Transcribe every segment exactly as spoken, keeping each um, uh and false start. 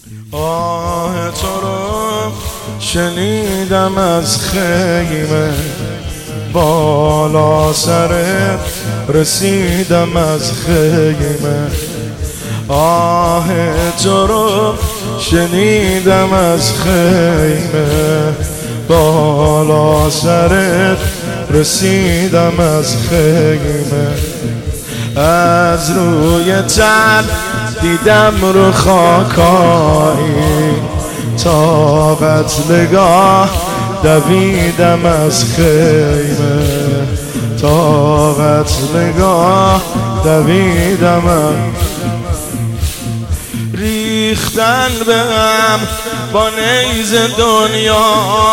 آه تو رو شنیدم از خیمه، بالا سرت رسیدم از خیمه. آه تو رو شنیدم از خیمه، بالا سرت رسیدم از خیمه. از روی تن دیدم رو خاکایی، تا قتلگاه دویدم از خیمه، تا قتلگاه دویدم از ریختن به هم با نیز دنیا،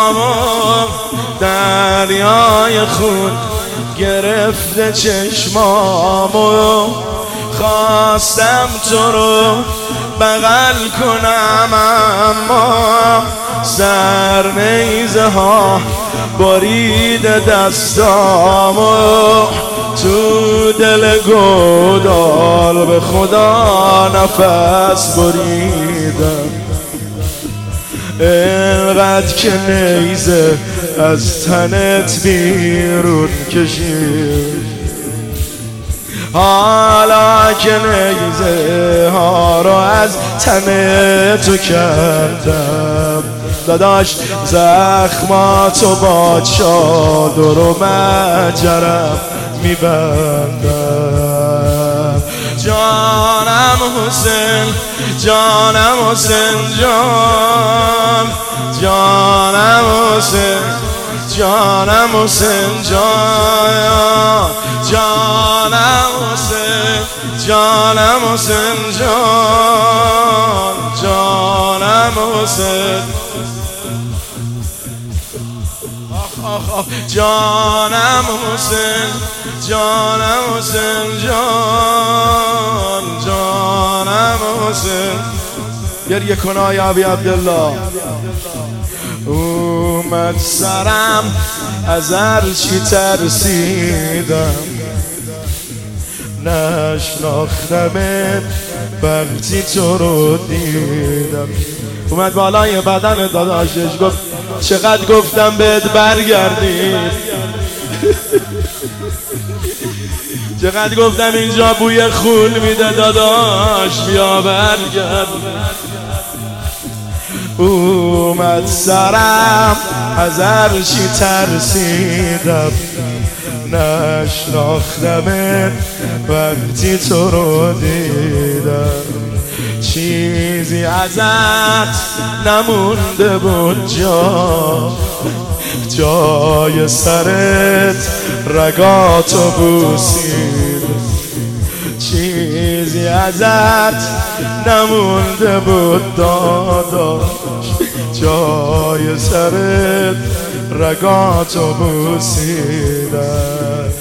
دریای خون گرفته چشمامو. خواستم تو رو بغل کنم اما سر نیزه ها بریده دستامو. تو دل گودال به خدا نفس بریدم، اینقدر که نیزه از تنت بیرون کشید. حالا که نیزه ها رو از تن تو کردم، داداش زخماتو با چادر و مجرم میبندم. جانم حسین، جانم حسین جان، جانم حسین، جانم حسین جان، جانم حسین، جانم حسین جان، جانم حسین، جانم حسین، جانم حسین جان، جانم حسین. گریه کن یا ابی عبدالله. اومد سرم از هرچی ترسیدم، نشناختمت وقتی تو رو دیدم. اومد بالای بدن داداشش گفت چقدر گفتم بهت برگردی، چقدر گفتم اینجا بوی خون میده داداش بیا برگرد. اومد سرم از هرچی ترسیدم، نشناختمت وقتی تو رو دیدم. چیزی ازت نمونده بود جا، جای سرت رگاتو بوسید. چیزی ازت نمونده بود داداش، جای سرت رگاتو بوسیدن.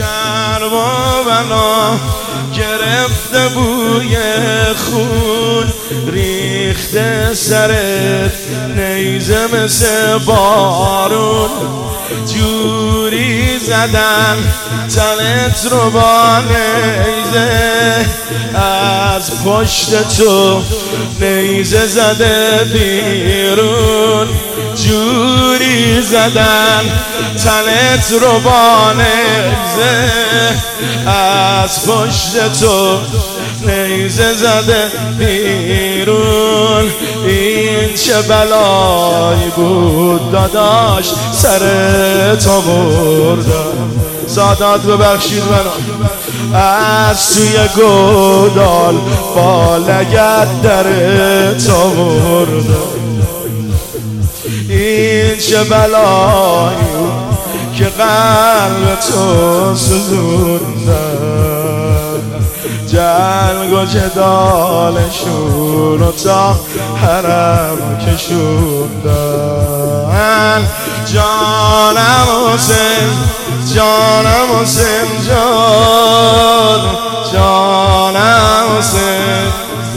کربابنا گرفته بوی خون، ریخته سرت نیزه مثل بارون. جوری زدن تنت رو با نیزه، از پشت تو نیزه زده بیرون. جوری زدن تنت رو با نیزه، از پشت تو نیزه زده بیرون. این چه بلایی بود داداش سرت آوردم. سادات ببخشید منو از توی گودال با لگد درت آوردم. این چه بلایی که قلب تو سوزوندم. جنگ و جدالشون رو تا حرم کشوندن. جانم حسین، جانم حسین جان، جانم حسین.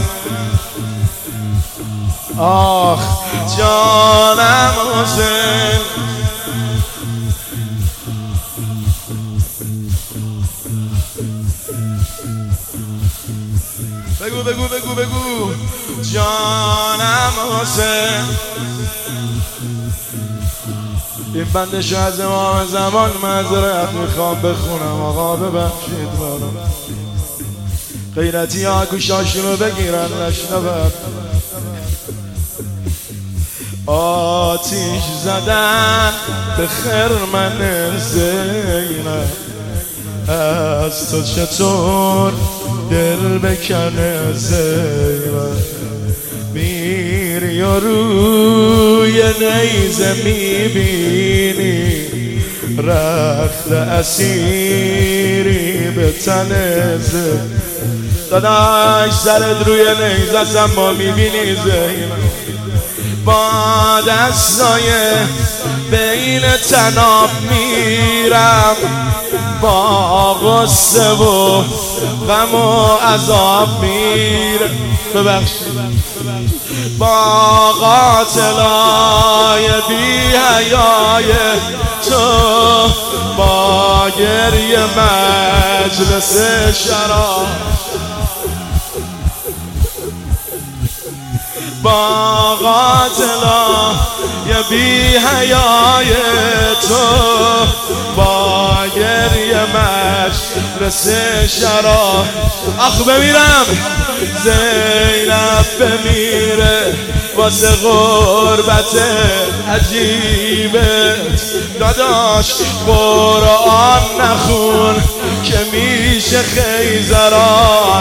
آخ جانم حسین. بگو بگو بگو بگو جانم حسین. این بندشو از امام زمان معذرت میخوام بخونم، آقا ببخشید منو. غیرتی ها گوشاشونو بگیرن نشنون. آتیش زدن به خرمن زینب، از تو چطور دل بکنه زینب. میری و روی نیزه میبینی رخت اسیری به تن زینب. داداش سرت روی نیزه است اما میبینی زینب. با دستای بین تناب میرم، با غصه و غم و عذاب میرم. ببخشید با قاتلای بی حیای تو، با گریه مجلس شراب، با قاتلا یه بی حیای تو، با گریه مجلس شراب. آخ بمیرم زینب بمیره واسه غربت عجیبت. داداش قرآن نخون که میشه خیزران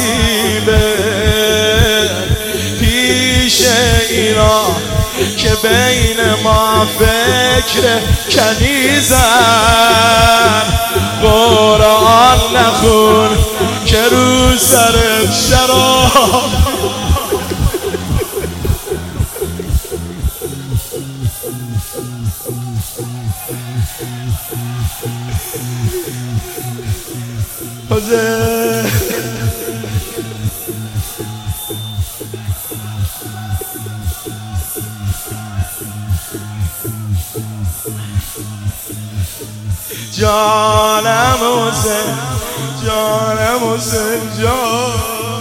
نصیبت. پیش اینا که بین ما فکر کنیزن، قرآن نخون که رو سرت شراب. جانم حسین، جانم حسین جان.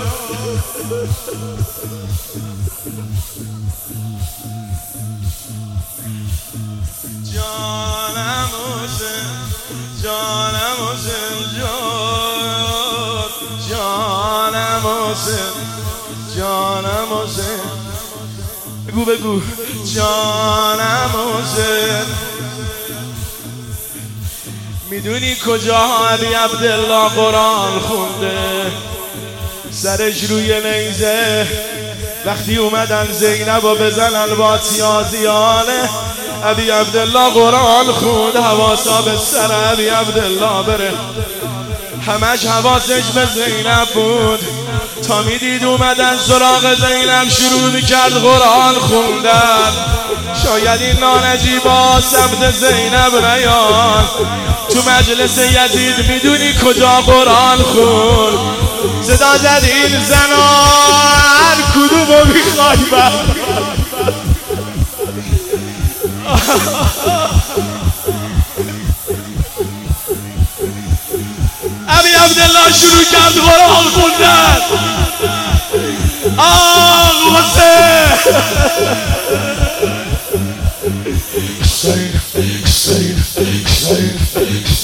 جانم حسین، جانم حسین جان. جانم حسین، جانم حسین. بگو بگو جانم حسین. میدونی کجا علی عبدالله قرآن خونده؟ سرش روی نیزه وقتی اومدن زینب و بزنن با تیازیانه، علی عبدالله قرآن خوند. حواسا به سر علی عبدالله بره، همش حواسش به زینب بود. تا میدید اومدن سراغ زینب شروع میکرد قرآن خوندن. شاید این نانجیبا سمت زینب نیان تو مجلس یزید. میدونی کجا قرآن خوند؟ صدا زد این زنا هر کدومو میخوای بر. علی عبدالله شروع کرد قرآن خوندن. آه حسین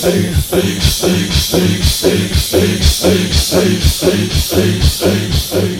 Stay, stay, stay, stay, stay, stay, stay, stay, stay, stay, stay.